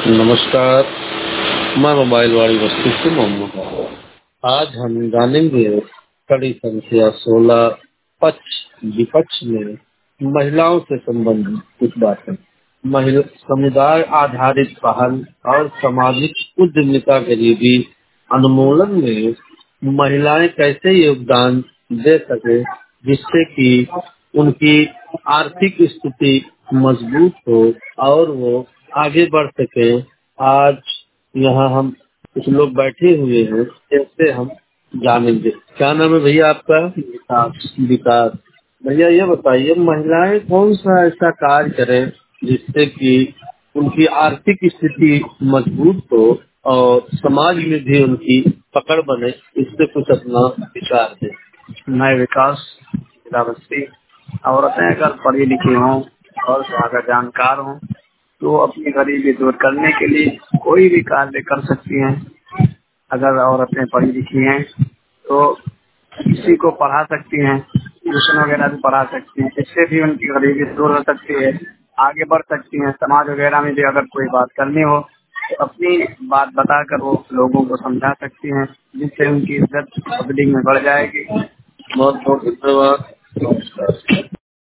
नमस्कार। मैं मोबाइल वाली बस्ती से मोहम्मद हूँ। आज हम जानेंगे कड़ी संख्या 16 पक्ष विपक्ष में महिलाओं से संबंधित कुछ बातें। महिला समुदाय आधारित पहल और सामाजिक उद्यमिता गरीबी अनुमूलन में महिलाएं कैसे योगदान दे सके जिससे कि उनकी आर्थिक स्थिति मजबूत हो और वो आगे बढ़ सके। आज यहाँ हम कुछ लोग बैठे हुए हैं, जिनसे हम जानेंगे। क्या नाम है भैया आपका? विकास। विकास भैया, ये बताइए महिलाएं कौन सा ऐसा कार्य करें जिससे कि उनकी आर्थिक स्थिति मजबूत हो और समाज में भी उनकी पकड़ बने, इससे कुछ अपना विचार दें। मैं विकास गिरावस्ती। औरतें अगर पढ़ी लिखी हों और अगर जानकार हों तो अपनी गरीबी दूर करने के लिए कोई भी कार्य कर सकती हैं। अगर औरतें पढ़ी लिखी हैं तो किसी को पढ़ा सकती हैं, ट्यूशन वगैरह भी पढ़ा सकती हैं, इससे भी उनकी गरीबी दूर हो सकती है, आगे बढ़ सकती हैं। समाज वगैरह में भी अगर कोई बात करनी हो तो अपनी बात बताकर वो लोगों को समझा सकती हैं, जिससे उनकी इज्जत पब्लिक में बढ़ जाएगी। बहुत बहुत धन्यवाद।